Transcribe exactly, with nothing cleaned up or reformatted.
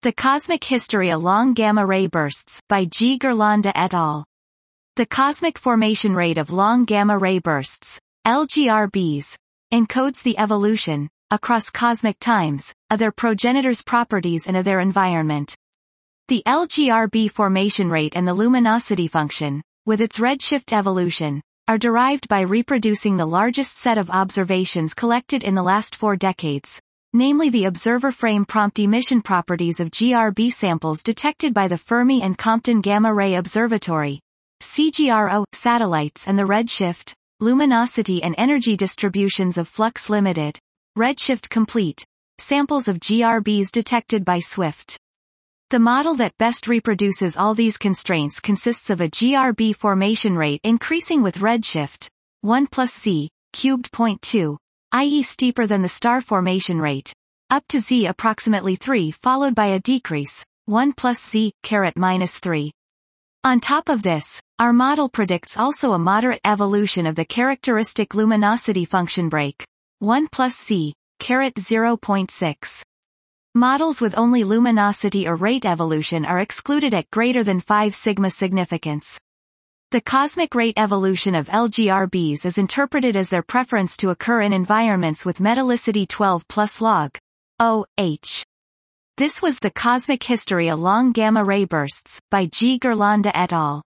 The Cosmic History along Gamma-Ray Bursts, by G. Ghirlanda et al. The cosmic formation rate of long gamma-ray bursts, L G R Bs, encodes the evolution, across cosmic times, of their progenitors' properties and of their environment. The L G R B formation rate and the luminosity function, with its redshift evolution, are derived by reproducing the largest set of observations collected in the last four decades, namely the observer frame prompt emission properties of G R B samples detected by the Fermi and Compton Gamma Ray Observatory, C G R O, satellites, and the redshift, luminosity and energy distributions of Flux Limited, redshift complete, samples of G R Bs detected by SWIFT. The model that best reproduces all these constraints consists of a G R B formation rate increasing with redshift, one plus z, cubed zero point two, that is steeper than the star formation rate, up to z approximately three, followed by a decrease, one plus z, caret minus three. On top of this, our model predicts also a moderate evolution of the characteristic luminosity function break, one plus z, caret zero point six. Models with only luminosity or rate evolution are excluded at greater than five sigma significance. The cosmic rate evolution of L G R Bs is interpreted as their preference to occur in environments with metallicity twelve plus log O H. This was The Cosmic History along Gamma Ray Bursts, by G. Ghirlanda et al.